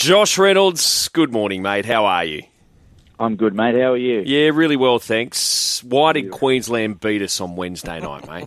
Josh Reynolds, good morning, mate. How are you? I'm good, mate. How are you? Yeah, really well, thanks. Why did Queensland beat us on Wednesday night, mate?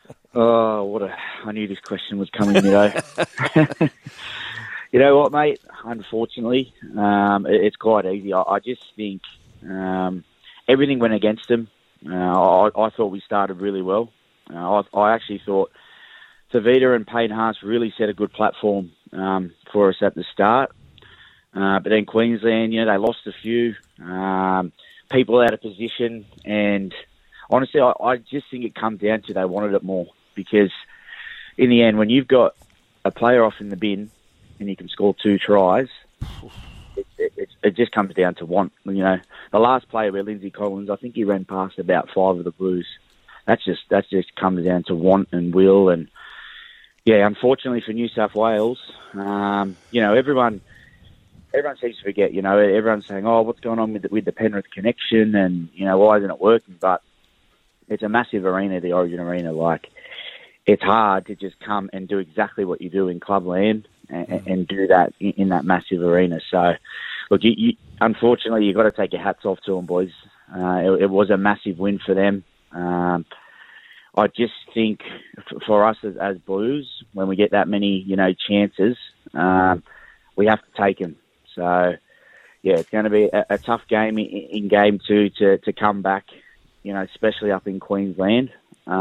I knew this question was coming, you know. You know what, mate? Unfortunately, it's quite easy. I just think everything went against them. I thought we started really well. I actually thought Tavita and Payne Haas really set a good platform for us at the start. But then Queensland, you know, they lost a few people out of position. And honestly, I just think it comes down to they wanted it more. Because in the end, when you've got a player off in the bin and you can score 2 tries, it just comes down to want. You know, the last player where Lindsay Collins, I think he ran past about 5 of the Blues. That just comes down to want and will. And yeah, unfortunately for New South Wales, you know, everyone seems to forget. You know, everyone's saying, "Oh, what's going on with the Penrith connection?" And you know, why isn't it working? But it's a massive arena, the Origin Arena. Like, it's hard to just come and do exactly what you do in Clubland and do that in that massive arena. So, look, unfortunately, you've got to take your hats off to them, boys. It was a massive win for them. I just think for us as Blues, when we get that many, you know, chances, we have to take them. So, yeah, it's going to be a tough game in game 2 to come back, you know, especially up in Queensland.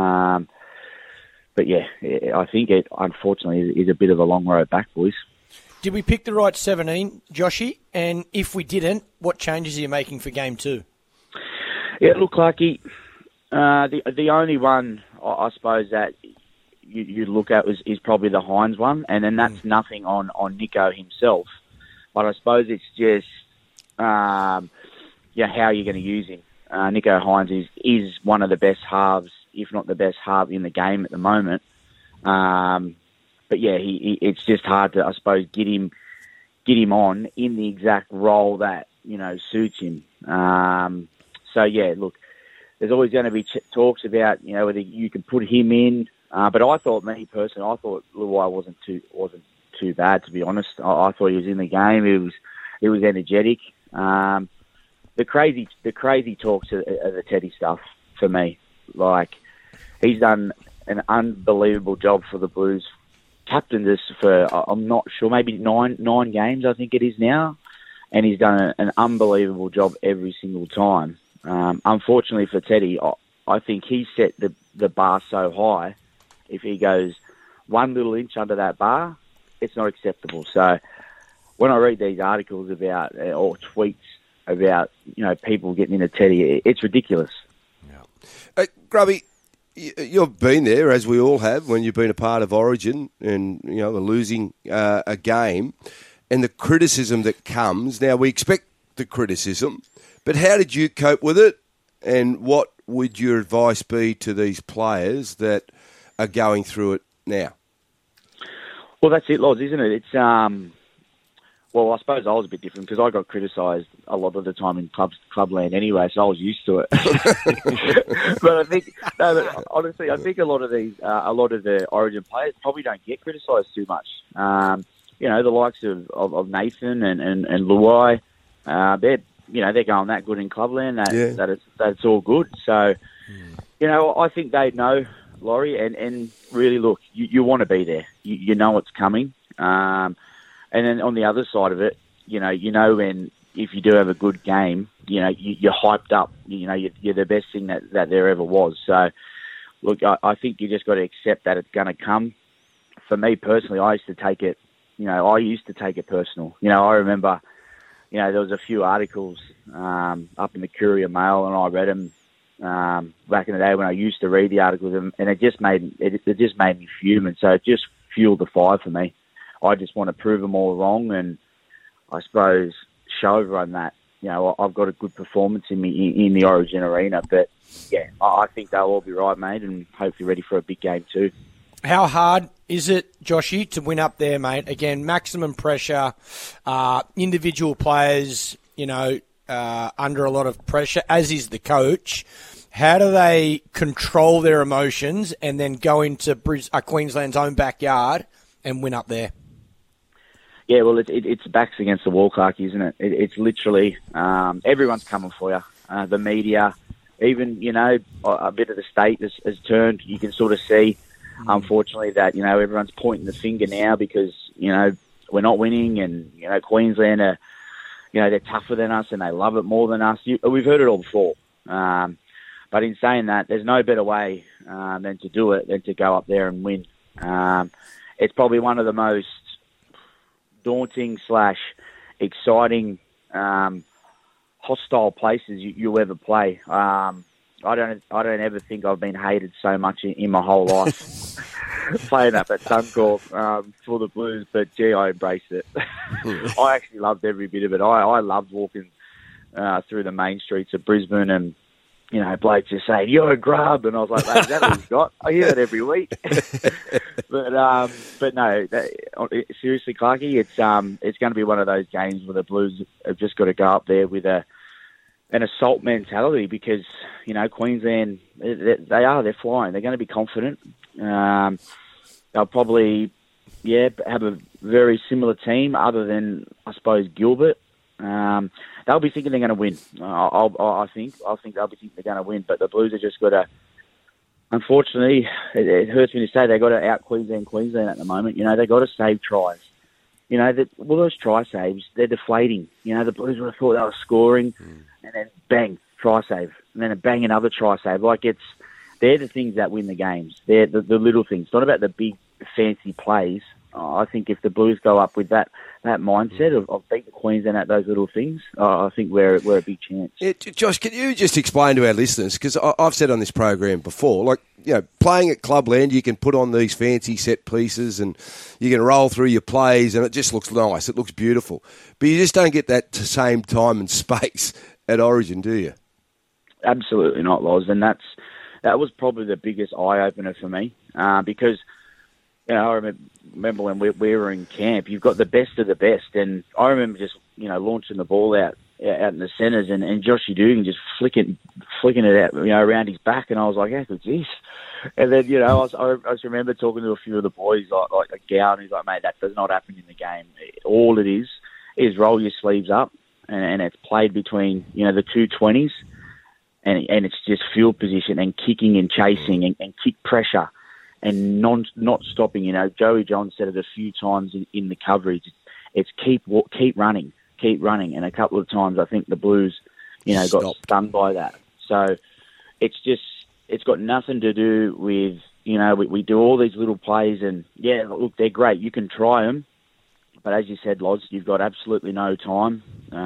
But yeah, I think it, unfortunately, is a bit of a long road back, boys. Did we pick the right 17, Joshy? And if we didn't, what changes are you making for game 2? Yeah, look, Clarky, the only one I suppose that you look at is probably the Hines one, and then that's nothing on Nico himself. But I suppose it's just how you're going to use him. Nico Hines is one of the best halves, if not the best half in the game at the moment. But yeah, it's just hard to, I suppose, get him on in the exact role that, you know, suits him. So yeah, look, there's always going to be talks about, you know, whether you can put him in. But I thought, me personally, I thought Luai wasn't too bad, to be honest. I thought he was in the game. He was energetic. The crazy talks are the Teddy stuff for me. Like, he's done an unbelievable job for the Blues. Captained us for, I'm not sure, maybe nine games, I think it is now. And he's done an unbelievable job every single time. Unfortunately for Teddy, I think he set the bar so high, if he goes 1 little inch under that bar, it's not acceptable. So when I read these articles about, or tweets about, you know, people getting into Teddy, it's ridiculous. Yeah. Grubby, you've been there, as we all have, when you've been a part of Origin and, you know, losing a game and the criticism that comes. Now, we expect the criticism, but how did you cope with it, and what would your advice be to these players that are going through it now? Well, that's it, Loz, isn't it? It's well, I suppose I was a bit different because I got criticised a lot of the time in clubland anyway, so I was used to it. But I think, honestly, I think a lot of the Origin players probably don't get criticised too much. You know, the likes of Nathan and Luai, they're going that good in clubland that it's all good. So, you know, I think they know, Laurie, and really, look, you want to be there. You know it's coming. And then on the other side of it, you know when, if you do have a good game, you know, you're hyped up. You know, you're the best thing that there ever was. So, look, I think you just got to accept that it's going to come. For me personally, I used to take it personal. You know, I remember, you know, there was a few articles up in the Courier Mail, and I read them back in the day when I used to read the articles, and it just made me fuming. So it just fueled the fire for me. I just want to prove them all wrong, and I suppose show everyone that, you know, I've got a good performance in me in the Origin Arena. But yeah, I think they'll all be right, mate, and hopefully ready for a big game too. How hard is it, Joshy, to win up there, mate? Again, maximum pressure, individual players, you know, under a lot of pressure, as is the coach. How do they control their emotions and then go into Queensland's own backyard and win up there? Yeah, well, it's backs against the wall, Clarky, isn't it? It's literally everyone's coming for you. The media, even, a bit of the state has turned. You can sort of see, unfortunately, that, everyone's pointing the finger now because, we're not winning and, Queensland are, they're tougher than us and they love it more than us. We've heard it all before. But in saying that, there's no better way than to do it than to go up there and win. It's probably one of the most daunting / exciting, hostile places you'll ever play. I don't ever think I've been hated so much in my whole life playing up at Suncorp for the Blues. But gee, I embraced it. I actually loved every bit of it. I loved walking through the main streets of Brisbane and blokes just saying, "You're a grub," and I was like, "Mate, is that what he's got?" I hear that every week. but no, seriously, Clarky, it's going to be one of those games where the Blues have just got to go up there with an assault mentality because Queensland, they're flying. They're going to be confident. They'll probably have a very similar team, other than I suppose Gilbert. They'll be thinking they're going to win. I think they'll be thinking they're going to win, but the Blues have just got to. Unfortunately, it hurts me to say they've got to out Queensland at the moment. They've got to save tries. Those try saves, they're deflating. The Blues would have thought they were scoring, and then bang, try save, and then bang, another try save. They're the things that win the games. They're the little things. It's not about the big fancy plays. I think if the Blues go up with that mindset of beating Queensland at those little things, I think we're a big chance. Yeah, Josh, can you just explain to our listeners, because I've said on this program before, playing at Clubland, you can put on these fancy set pieces and you can roll through your plays and it just looks nice. It looks beautiful. But you just don't get that same time and space at Origin, do you? Absolutely not, Loz. And that was probably the biggest eye-opener for me because I remember when we were in camp, you've got the best of the best. And I remember just, launching the ball out in the centres and Joshy Dugan just flicking it out, around his back. And I was like, how good's this? And then, I just remember talking to a few of the boys, like a Gow, and he's like, mate, that does not happen in the game. All it is roll your sleeves up and it's played between, the two 20s and it's just field position and kicking and chasing and kick pressure. And not stopping, Joey John said it a few times in the coverage. It's keep running. And a couple of times I think the Blues, got stung by that. So it's got nothing to do with, we do all these little plays and look, they're great. You can try them, but as you said, Loz, you've got absolutely no time.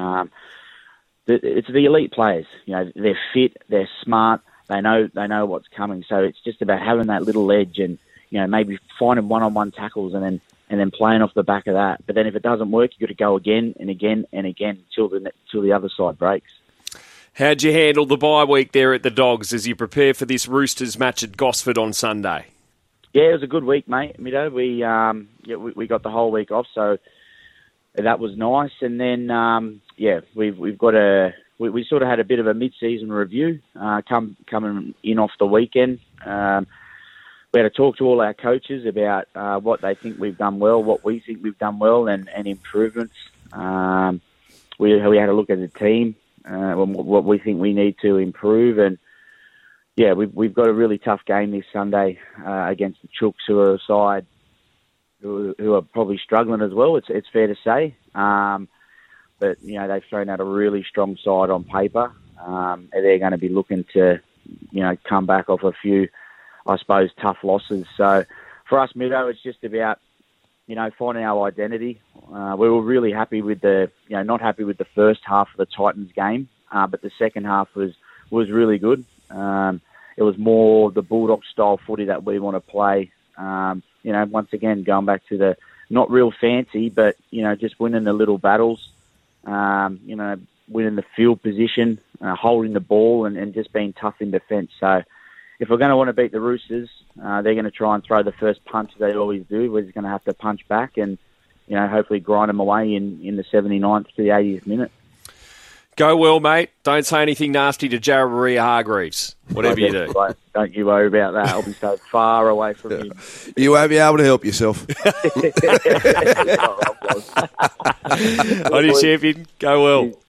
It's the elite players. They're fit, they're smart. They know what's coming, so it's just about having that little edge and maybe finding one-on-one tackles and then playing off the back of that. But then if it doesn't work, you've got to go again and again and again till the other side breaks. How'd you handle the bye week there at the Dogs as you prepare for this Roosters match at Gosford on Sunday? Yeah, it was a good week, mate. Middo, we got the whole week off, so that was nice. And then we've got We sort of had a bit of a mid-season review coming in off the weekend. We had to talk to all our coaches about what they think we've done well, what we think we've done well, and improvements. We had a look at the team, what we think we need to improve, and we've got a really tough game this Sunday against the Chooks, who are a side who are probably struggling as well. It's fair to say. But, they've thrown out a really strong side on paper. They're going to be looking to, come back off a few, I suppose, tough losses. So for us, Middo, it's just about, finding our identity. We were really happy with not happy with the first half of the Titans game, but the second half was really good. It was more the Bulldog style footy that we want to play. Once again, going back to the not real fancy, but, just winning the little battles. Winning the field position, holding the ball and just being tough in defence. So if we're going to want to beat the Roosters, they're going to try and throw the first punch they always do. We're just going to have to punch back and, hopefully grind them away in the 79th to the 80th minute. Go well, mate. Don't say anything nasty to Jared Maria Hargreaves, whatever you do. Don't you worry about that. I'll be so far away from him. You won't be able to help yourself. On your champion. Go well.